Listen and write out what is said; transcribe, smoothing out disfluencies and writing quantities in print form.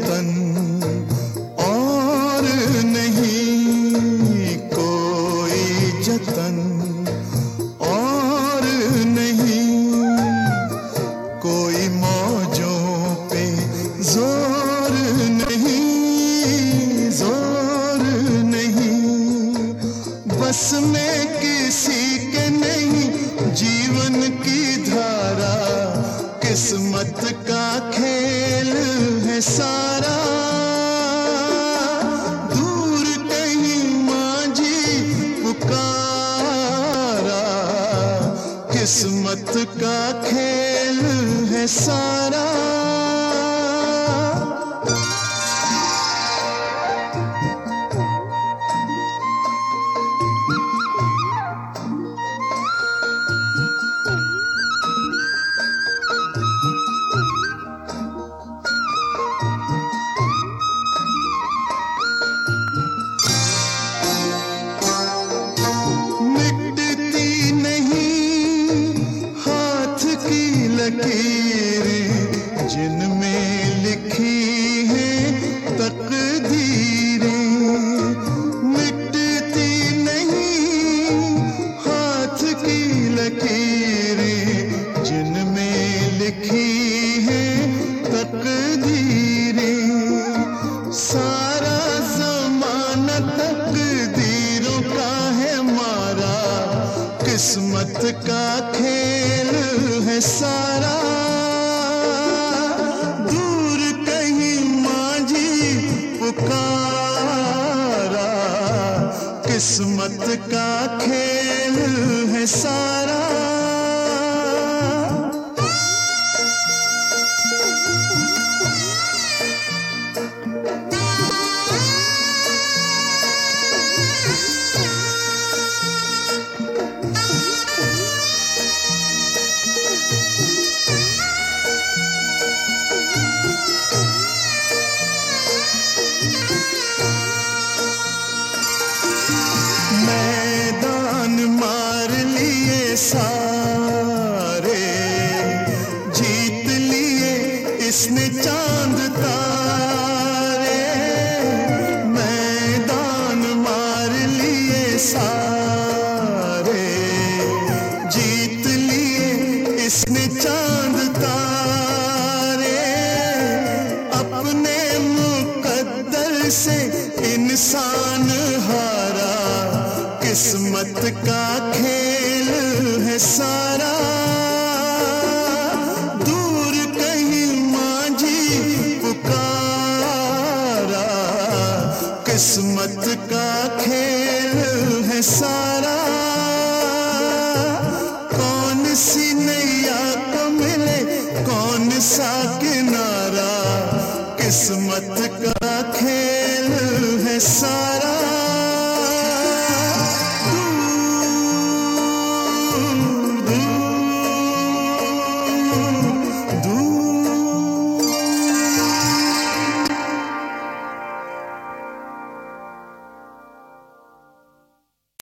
जतन और नहीं, कोई जतन और नहीं, कोई मौजों पे जोर नहीं, जोर नहीं, बस में किसी के नहीं जीवन की धारा, किस्मत का खेल है सारा। दूर कहीं मांझी पुकारा, किस्मत का खेल है सारा। लकीरें जिनमें लिखी हैं तकदीरें, मिटती नहीं हाथ की लकीरें जिनमें लिखी हैं तकदीरें। सारा ज़माना तकदीरों का है मारा, किस्मत का खेल है सारा। दूर कहीं मांझी पुकारा, किस्मत का खेल है सारा। मैदान मार लिए सारे, जीत लिए इसने चांद तारे। मैदान मार लिए सारे, जीत लिए इसने चांद तारे। अपने मुकद्दर से इंसान हारा, किस्मत का खेल है सारा। दूर कहीं मांझी पुकारा, किस्मत का खेल है सारा। कौन सी नैया को मिले कौन सा किनारा, किस्मत का खेल है सारा।